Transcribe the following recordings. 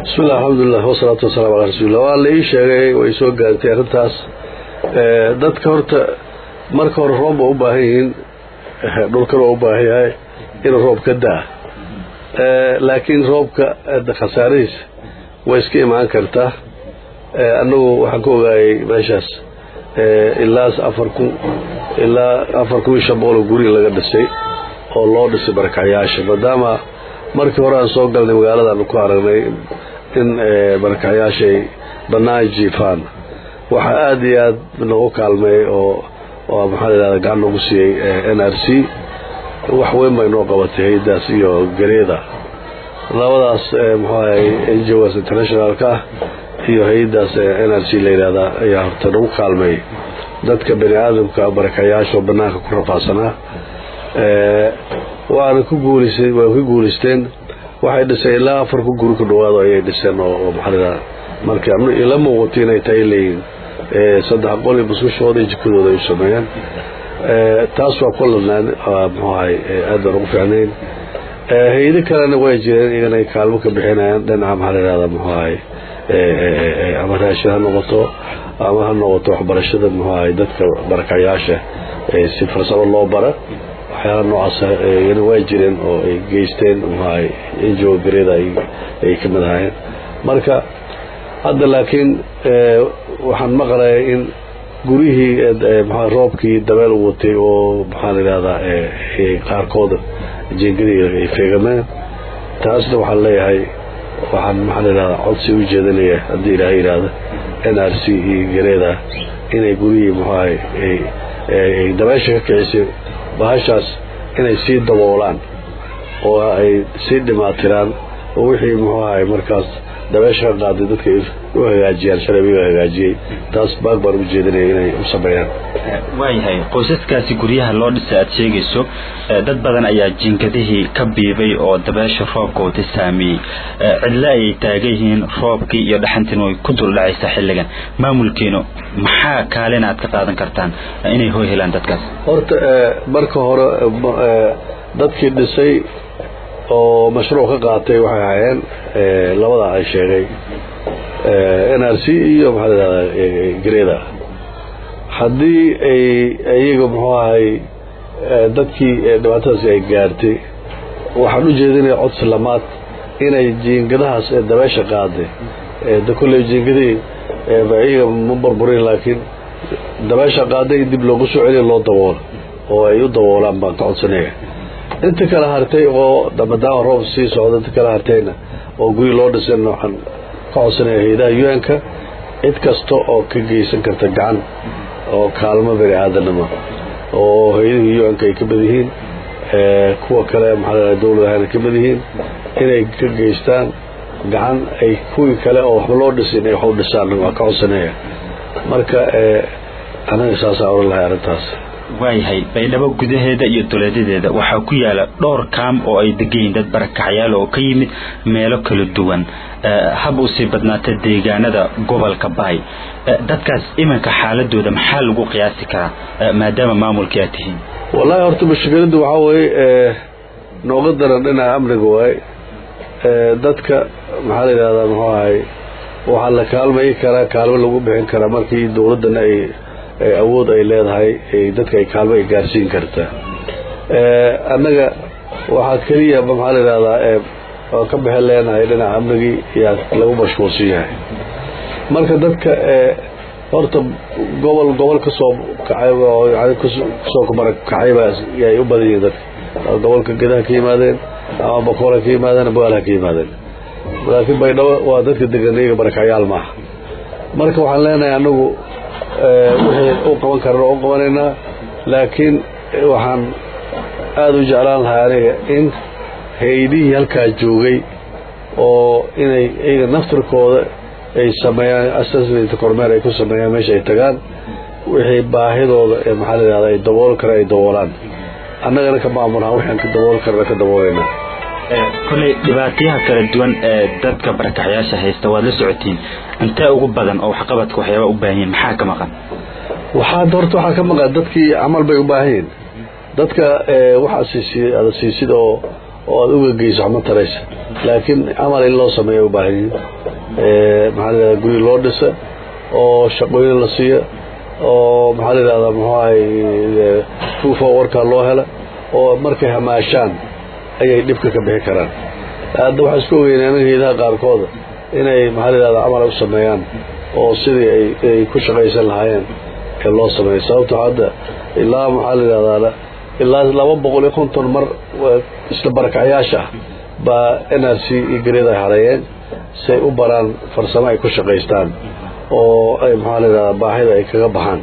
بسم الله الحمد لله والصلاة والسلام على رسول الله والله إيش جاي ويسوق قالتي أرتاس دت كورت مركور روب وباهين دول كرو وباهي هاي إنه روب كده لكن روب كخساريس ويسكي معك كرته أنه حكوا جاي ماشاس إلا أفركم يشبهوا الجوري اللي قد الشيء الله دس بركة عياش بدام مركور أن سوق قال نمقالة نقارني إن بركة عياش بناي جيفان وحاديات من هو كلمة أو محل هذا قانون مسي NRC وحوين ما ينوقفته هي داسيو جريدة لا وضعس محاي NGOs international كه هي داس NRC ليلة هذا يهرتنو كلمة dadka bani aadamka barakayaasho banaanka ku rafaasana waana ku guuleysteen waxay dhisay ilaa 4 guri ku dhawaado ay dhiseen oo maxalada markii ila muuqatay inay tahay leeyin saddex qol iyo buskushooda jikadooda ay sameeyaan taas waa kullanaan maxay aad ugu fiicneen hay'ado kalena way jireen inay kaalmo ka bixinayaan dhinaca maxalada maxay ama raashin noqoto ama noqoto waxbarashada maxay dadka barakayaasha si farsamo loo bara waxyaalo noocaas ah way jireen oo ay geysteen maxay NGO grade ay ka madaxayeen marka hadda laakiin waxaan maqlaay in gurihii maxay roobkii dabeel watay oo maxaa la yiraahdaa qaarkood jeengadi ay feegameen taasna waxaan leeyahay waxaan maxaa la yiraahdaa codsi u jeedinaya haddii ilaahay yiraahdo NRC gareeda inay gurihii maxay ay dabeesha ka kicisay bahashaas inay sii daboolaan oo ay sii dhimaatiraan oo wixii maxay markaas dabeesha qaaday dadka u hagaajiyaan sharabiga hagaajiyay taas baagbar u jeedinay inay u sameeyaan waayahay qoysaskaasi guryaha loo dhisay aad sheegayso dad badan ayaa jinkadihii ka biibay oo dabeesha roobka wata saameeyay cidla ay taagayihiin roobkii iyo dhaxantiin way ku dul dhacaysa xilligan maamulkeenu maxaa kaalin aad ka qaadan kartaan inay hooy helaan dadkaas horta marka hore dadkii dhisay oo mashruuc ka qaatay waxay ahaayeen labada ay sheegay NRC iyo maxaa la yiraahdaa greda haddii ay iyaga muxuu ahay dadkii dhibaatadaas ay gaartay waxaan u jeedinay codsi lamaad inay jiingadahaas dabeesha qaaday kulley jiingadii iyaga ma burburin laakiin dabeesha qaaday dib loogu soo celiyo loo daboolo oo ay u daboolaan baan ka codsanaya inta kala hartay oo dabadaan roob sii socda inta kala hartayna oo guri loo dhisay waxaan ka codsanaya hay'adaha UN-ka cid kasta oo ka geysan karta gacan oo kaalmo bari aadanimo oo hay'adaha UN-ka ay ka badihiin kuwa kale maxaa dawladda ka badihiin inay ka geystaan gacan ay kuwii kale oo wax loo dhisay inay wax u dhisaan waa ka codsanaya marka anaga saas aan u lahayn arintaas waayahay baydhabo gudaheeda iyo dowladeeda waxaa ku yaala dhowr kaam oo ay degayn dad barakacayaal oo ka yimid meelo kala duwan hab u sii badnaata deegaanada gobolka Baay dadkaas imanka xaaladooda maxaa lagu qiyaasi karaa maadaama maamulka ay tihiin wallahi horta mushkiladu waxa weeye nooga daran dhinaca amniga waay dadka maxaa la yiraahdaa maxay waxa la kaalmay kara kaalmo lagu bixin kara markii dawladana ay awood ay leedahay dadka ay kaalmo ay gaarsiin karta annaga waxa kaliya maxaa la yiraahdaa oo ka bixin leenahay dhinaca amniga iyo lagu mashquulsan yahay marka dadka horta gobol ka soo kacay oo yaani ku soo kacay ay u badiyeen dadka gobolka gudaha ka yimaadeen ama boqorka ka yimaadeen boqorka ka yimaadeen laakiin baydhabo waa dadka deegaanka barakayaal ma marka waxaan leenahay anagu wixii uu qaban karo oo qabanayna laakiin waxaan aad u jeclaan lahaa aniga in hay'adihii halkaa joogay oo inay iyaga naftirkooda ay sameeyaan assessment kormeer ay ku sameeyaan meesha ay tagaan wixii baahidooda ee maxaa la yiraahdaa ay dabool kara ay daboolaan annagana ka maamulnaa waxaan ka dabool karna ka daboolayna kulli dhibaatayaha kala duwan ee dadka barakacayaasha haysta waad la socotiin inta ugu badan oo waxqabadka waxyaabo u baahan maxaa ka maqan waxaa ka maqan dadkii amal bay u baahan dadka waxa siisida oo aad uga geyso waxma taraysa laakiin camal in loo sameeyo u baahan yihiin maxaa la yidhahdaa guri loo dhisa oo shaqooyin la siiya oo maxaa la yidhahdaa muxuu ahay fuufa warkaa loo hela oo markay hamaashaan ayay dhibka ka bixi karaan hadda waxaa isku ogeynaa hayadaha qaarkooda inay maxaa la yidhahdaa camal u sameeyaan oo sidii ay ku shaqaysan lahaayeen ee loo sameeyo sababto hadda ilaa maxaa la yidhahdaa ilaa 250 mar isla barakacyaasha baa NRC iyo Gareeda ay hareeyeen si ay u baraan farsamo ay ku shaqaystaan oo ay maxaa la yidhahdaa baahida ay kaga baxaan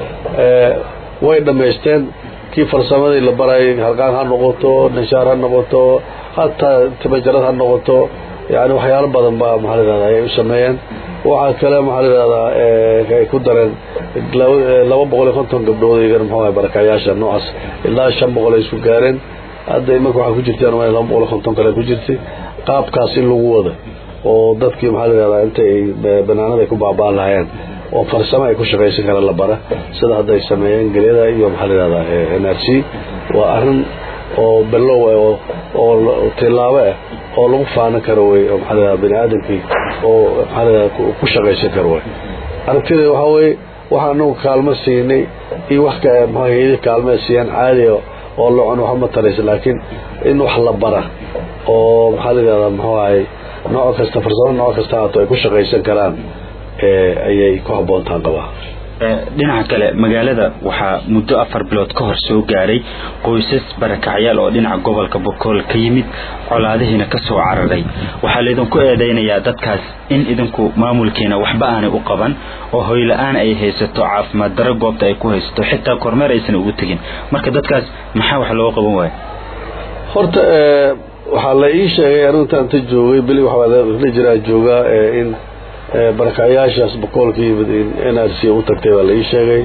way dhamaysteen kii farsamadii la baray halkaan ha noqoto nishaar ha noqoto hataa tabajarad ha noqoto yani waxyaalo badan baa maxaa la yidhahdaa ay u sameeyeen waxaa kale maxaa la yidhahdaa ay ku dareen 250 gabdhood iyagan muxuu ahay barakacyaasha noocaas ilaa 500 ay isku gaareen hadda imanka waxaa ku jirtaan 250 kale ku jirtay qaabkaas in lagu wada oo dadkii maxaa la yidhahdaa inta ay banaanada ku baabaan lahaayeen oo farsamo ay ku shaqaysan karaan la bara sida hadda ay sameeyeen Gareeda iyo maxaa la yidhahdaa NRC waa arrin oo bilow oo tilaabo ah oo lagu faanan karo way oo maxaa la yidhahdaa bini'aadamkii oo maxaa la yidhahdaa ku shaqaysan karo way aragtida waxa way waxaanu kaalmo siinay iyo wax ka maxay kaalmo siiyaan caadi oo loo wax ma taraysa laakiin in wax la bara oo maxaa la yidhahdaa muxuu ahay nooc kasta farsamo nooc kasta ay ku shaqaysan karaan ayay ku haboontaan qabaa dhinaca kale magaalada waxaa muddo 4 bilood ka hor soo gaaray qoysas barakacyaal oo dhinaca gobolka Boqol ka yimid colaadihiina ka soo cararay waxaa leedan ku eedeynayaa dadkaas in idinku maamulkeena waxba aanay u qaban oo hoy la'aan ay haysato caafimaad daro goobta ay ku haysato xitaa kormeer aysan ugu tagin marka dadkaas maxaa wax loo qaban waayay horta waxaa la ii sheegay arinta inta joogay bili waxa la jiraa jooga in barakacyaashaas Boqolka yimid in NRC u tagtay waa la ii sheegay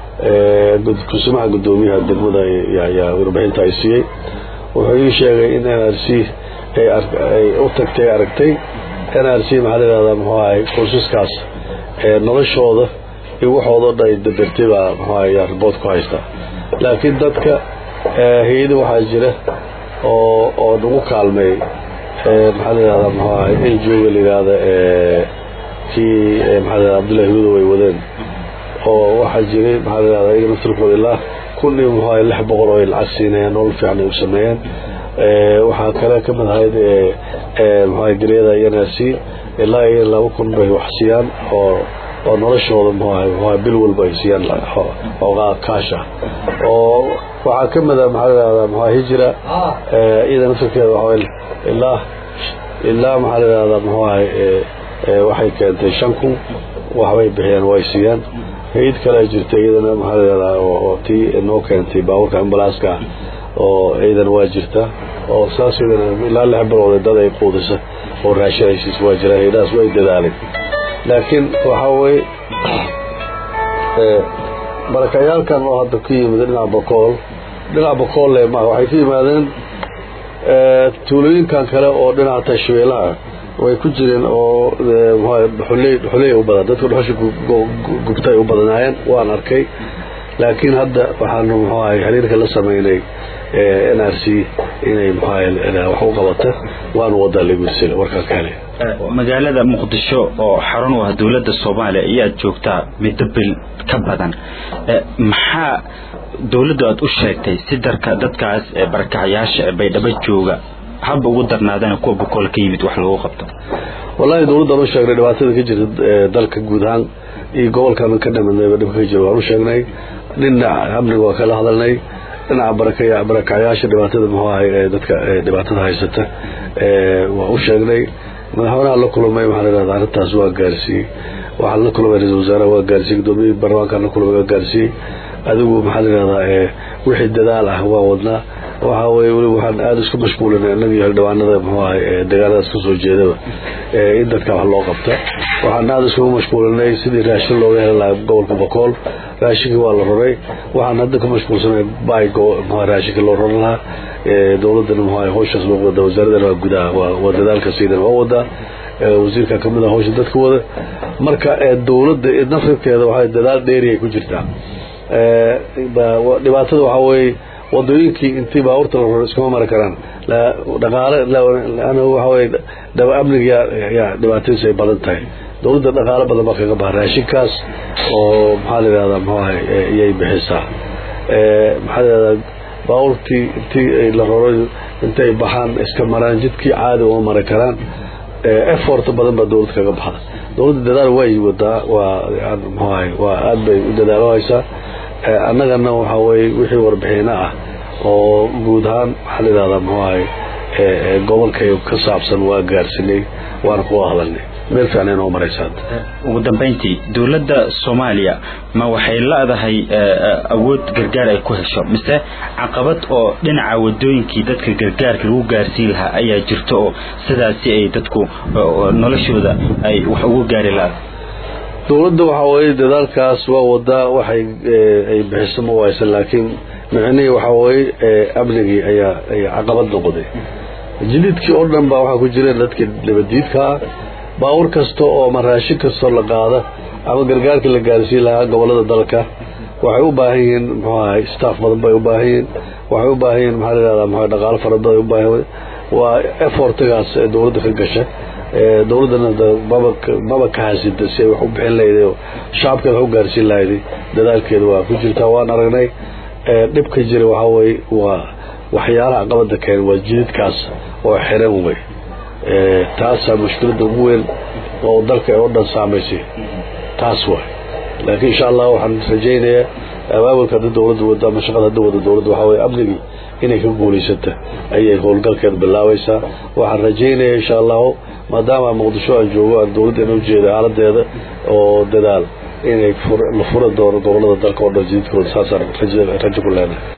kusumaha gudoomiyaha degmada yaa warbixinta ay siiyay wuxuu ii sheegay in NRC ay u tagtay aragtay NRC maxaa la yidhahdaa muxuu ahay qoysaskaas noloshooda iyo waxooda ay dabartay baa muxuu ahay report ku haysta laakiin dadka hay'ado waxaa jira oo ugu kaalmay maxaa la yidhahdaa muxuu ahay in jooga la yidhahdaa kii maxaa la yidhahdaa Abdullahi Hudo way wadeen oo waxaa jiray maxaa la yidhahdaa iyaga naftirkooda ilaa 1600 oo ay lacag siinayaan nolol fiican ay u sameeyeen waxaa kale ka mid ahayd maxaa ahay Gareeda iyo NRC ilaa 2000 bay wax siiyaan oo noloshooda muxuu ahay bil walba ay siiyaan oo kaasha oo waxaa ka mid ah maxaa la yidhahdaa muxuu hijra iyada naftirkeeda waxa ilaa maxaa la yidhahdaa muxuu ahay waxay keentay 5,000 waxbay bixiyaan way siiyaan hay'ad kale jirtay iyadana maxaa la yidhahdaa oo tii noo keentay baabuurka ambalaaska oo iyadana waa jirta oo saas iyadana ilaa 6 bilood dad ay quudisa oo raashinaysiis waa jira hay'adaas way dadaaleen laakiin waxa way barakayaalkan oo hadda ku yimid dhinaca Boqol ma waxay ka yimaadeen tuulooyinkan kale oo dhinaca Tashweelaha way ku jireen oo xulay u badan dadku dhuxusha gubtay u badanaayeen waan arkay laakiin hadda waxaanu muxuu ahay xiriirka la sameynay NRC inay muxuu ahay wax u qabato waan wada liibisil warka kale magaalada Muqdisho oo xarun u ah dawladda Soomaaliya ayaa joogta muddo bil ka badan maxaa dawladdu aad u sheegtay si dadkaas barakacyaasha baydhabo jooga hab ugu darnaadana kuwa Boqol ka yimid wax lagu qabto wallahi dawladda loo sheegay dhibaatada ka jirta dalka guud ahaan iyo gobolkan ka dhamanay dhibka ka jira waan u sheegnay dhinaca amniga waa kala hadalnay dhinaca barakacyaasha dhibaatada muxuu ahay dadka dhibaatada haysata waa u sheegnay madaxweynaha la kulmay maxaa la yidhahdaa arrintaas waa gaarsiiyey waxaa la kulmay ra'iisul wasaaraha waa gaarsiiyey gudoomiyaha baarlamaanka la kulmay waa gaarsiiyey adigu maxaa la yidhahdaa wixii dadaal ah waa wadnaa waxa way wali waxaan aad isku mashquulinay annaga iyo dhawaanada muxuu ahay dagaaladaas ka soo jeedaba in dadka wax loo qabto waxaan aad isku mashquulinay sidii raashin looga heli lahaa gobolka Boqol raashinka waa la roray waxaan hadda ku mashquulsanay baygo muxuu raashinka loo roray lahaa dawladda muxuu ahay howshaas loo wada wasaaradda gudaha waa dadaalka siidan waa wada wasiirka kamid ah howsha dadka wada marka dawladda nafteeda waxay dadaal dheeri ay ku jirtaa dhibaatada waxa way wadooyinkii intii baabuurta la raro iskama mari karaan dhaqaale anagu waxa weeye dhaba amniga yaa dhibaatadiisa ay badan tahay dowladda dhaqaale badan baa kaga baha raashinkaas oo maxaa la yidhahdaa muxuahay iyay bixisaa maxaa la yidhahdaa baabuurtii intii la raro intay baxaan iska maraan jidkii caadi uma mari karaan effort badan baa dowladda kaga baxda dowladda dadaal way wadaa waa muxuahay waa aad bay u dadaalahaysaa annagana waxa weeye wixii warbixino ah oo guud ahaan waxaa la yidhahdaa muxuahay gobolkay ka saabsan waa gaarsinay waana kuga hadalnay meel fiican inoo maraysaa ugu dambeyntii dowladda Soomaaliya ma waxay leedahay awood gargaar ay ku hesho mise caqabad oo dhinaca wadooyinkii dadka gargaarka lagu gaarsiin lahaa ayaa jirto oo sidaasi ay dadku noloshooda ay wax ugu gaari lahayd dowladda waxa weeye dadaalkaas waa wadaa waxay ay bixiso ma waysan laakiin macnaheedu waxa weeye amnigii ayaa caqabad noqday jididkii oo dhan baa waxa ku jira dadka dibadiidka baawur kasto oo maraashin kasto la qaada ama gargaarka la gaarsiin lahaa gobolada dalka waxay u baahan yihiin muxuu ahay staff badan bay u baahan yihiin waxay u baahan yihiin maxaa la yidhahdaa muxuu dhaqaale fara badan u baahan waa effortgaas dowladda ka gashay dowladana baba ka haysata si ay wax u bixin lahayd shacabkeeda wax u gaarsiin lahayd dadaalkeeda waa ku jirtaa waan aragnay dhibka jira waxa weeye waa waxyaalaha caqabada keen waa jididkaas oo xiran wey taasaa mushkiladda ugu weyn oo dalka oo dhan saamaysay taas waay laakiin insha allah waxaan rajaynayaa abaabulka dowladda wada ama shaqada dowladda waxa weeye amnigii inay ka guulaysata ayay howlgalkeeda bilaabaysaa waxaan rajaynayaa insha allah maadaama muqdisho aan joogo aan dowladda inuu jeedo xaaladeeda oo dadaal inay la fura doono gobolada dalka oo dhan jididkooda saasaan rajo ku leenahay